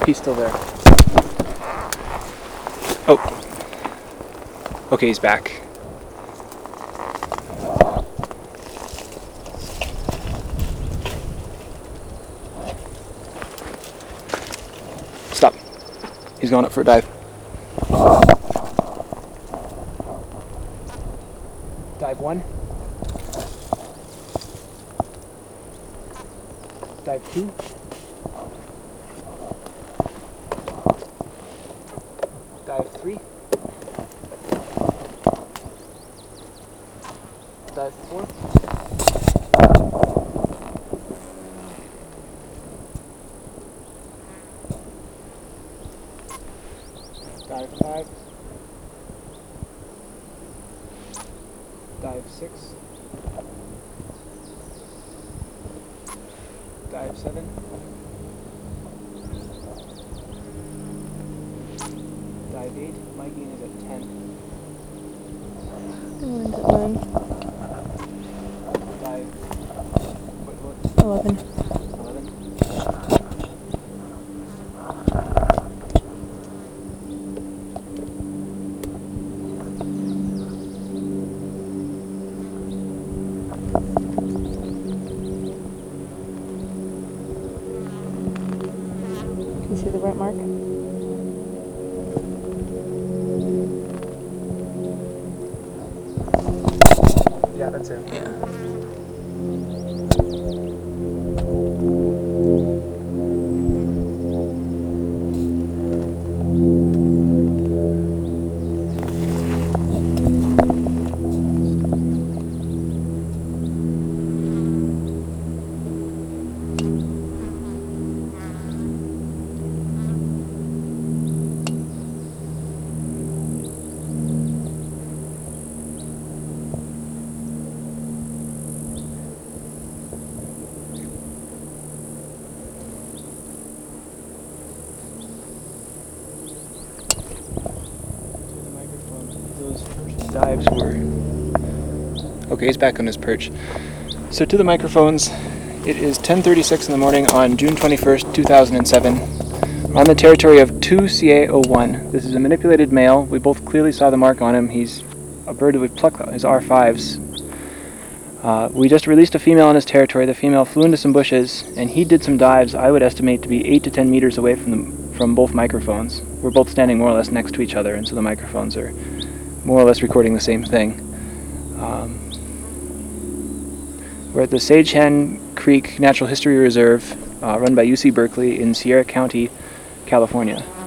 He's still there. Oh. Okay, he's back. Stop. He's going up for a dive. Dive 1. Dive 2. Dive 3. Dive 4. Dive 5. Dive 6. Dive 7. Dive 8. My gain is at 10. Mine's at 9. Dive. What? 11. 11. Can you see the right mark? Yeah, that's it. Yeah. Those first dives were... Okay, he's back on his perch. So to the microphones, it is 10:36 in the morning on June 21st, 2007. We're on the territory of 2CA01. This is a manipulated male. We both clearly saw the mark on him. He's a bird that we plucked his R5s. We just released a female on his territory. The female flew into some bushes, and he did some dives I would estimate to be 8 to 10 meters away from both microphones. We're both standing more or less next to each other, and so the microphones are more or less recording the same thing. We're at the Sage Hen Creek Natural History Reserve, run by UC Berkeley in Sierra County, California.